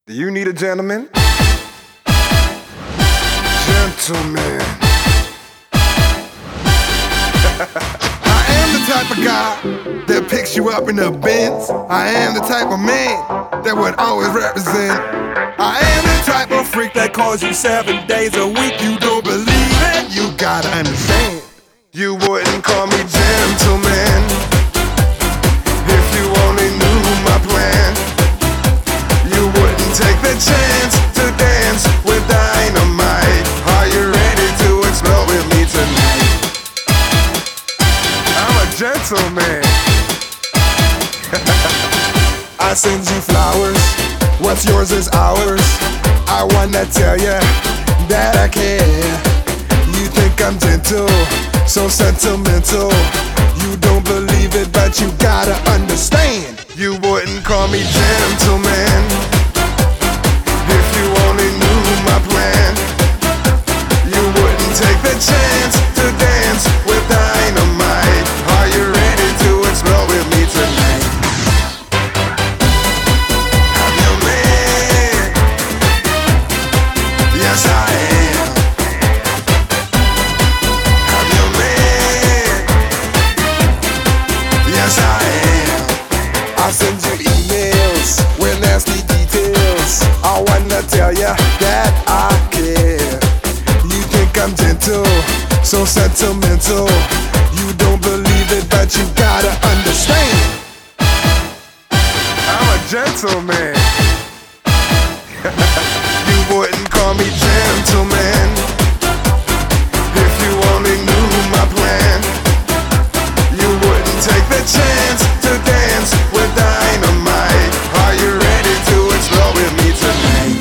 Do you need a gentleman? Gentleman. I am the type of guy that picks you up in the Benz. I am the type of man that would always represent. I am the type of freak that calls you 7 days a week. You don't believe it? You gotta understand. You wouldn't call me gentleman if you only knew my plan. You wouldn't take the chance to dance with dynamite. Are you ready to explode with me tonight? I'm a gentleman. I send you flowers. What's yours is ours. I wanna tell ya that I care. You think I'm gentle, so sentimental. You don't believe it, but you gotta understand. You wouldn't call me gentleman if you only knew my plan. You wouldn't take the chance to dance with dynamite. Are you ready to explode with me tonight? I'm your man. Yes, I am. I'm your man. Yes, I am. I send you emails with nasty details. I wanna tell ya that I care. You think I'm gentle, so sentimental. You don't believe it, but you gotta understand. I'm a gentleman. You wouldn't call me gentleman if you only knew my plan. You wouldn't take the chance to dance with dynamite. Are you ready to explode with me tonight?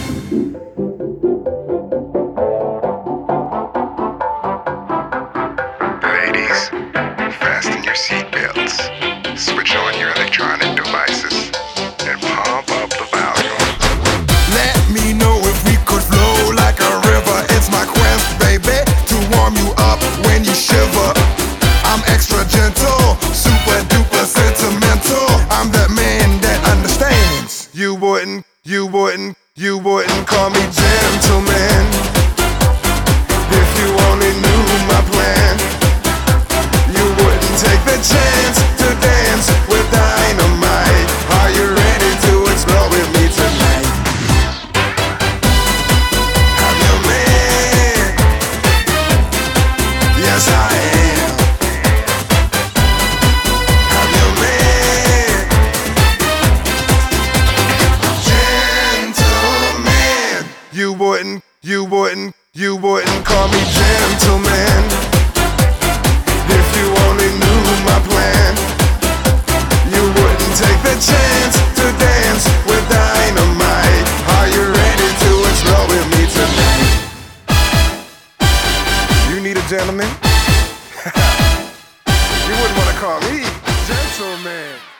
Ladies, fasten your seatbelts, switch on your electronic devices, and pump up the volume. Let me know if we could flow like a river. It's my quest, baby, to warm you up when you shiver. I'm extra gentle, super duper sentimental. I'm that man that understands. You wouldn't call me gentleman if you only knew my plan. You wouldn't take the chance to dance with dynamite. Are you ready to explode with me tonight? I'm your man. Yes, I am. I'm your man. Gentleman. You wouldn't call me gentleman if you only knew my plan. You wouldn't take the chance to dance with dynamite. Are you ready to explode with me tonight? You need a gentleman? You wouldn't want to call me gentleman.